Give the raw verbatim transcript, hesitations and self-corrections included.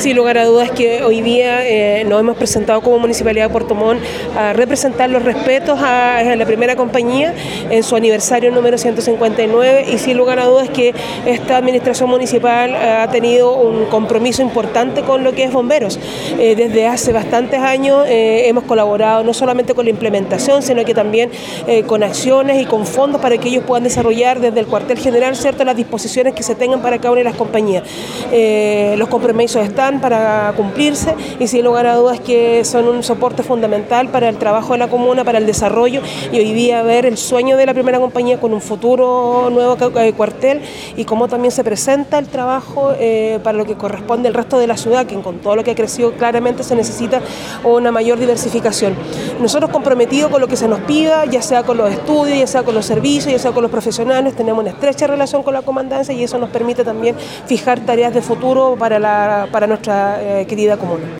Sin lugar a dudas que hoy día eh, nos hemos presentado como Municipalidad de Puerto Montt a representar los respetos a, a la primera compañía en su aniversario número ciento cincuenta y nueve, y sin lugar a dudas que esta administración municipal ha tenido un compromiso importante con lo que es bomberos. Eh, desde hace bastantes años eh, hemos colaborado no solamente con la implementación, sino que también eh, con acciones y con fondos para que ellos puedan desarrollar desde el cuartel general, ¿cierto?, las disposiciones que se tengan para cada una de las compañías. Eh, los compromisos están para cumplirse y sin lugar a dudas que son un soporte fundamental para el trabajo de la comuna, para el desarrollo, y hoy día ver el sueño de la primera compañía con un futuro nuevo cuartel y cómo también se presenta el trabajo eh, para lo que corresponde al resto de la ciudad, que con todo lo que ha crecido claramente se necesita una mayor diversificación. Nosotros comprometidos con lo que se nos pida, ya sea con los estudios, ya sea con los servicios, ya sea con los profesionales, tenemos una estrecha relación con la comandancia y eso nos permite también fijar tareas de futuro para, la, para nuestra eh, querida comuna.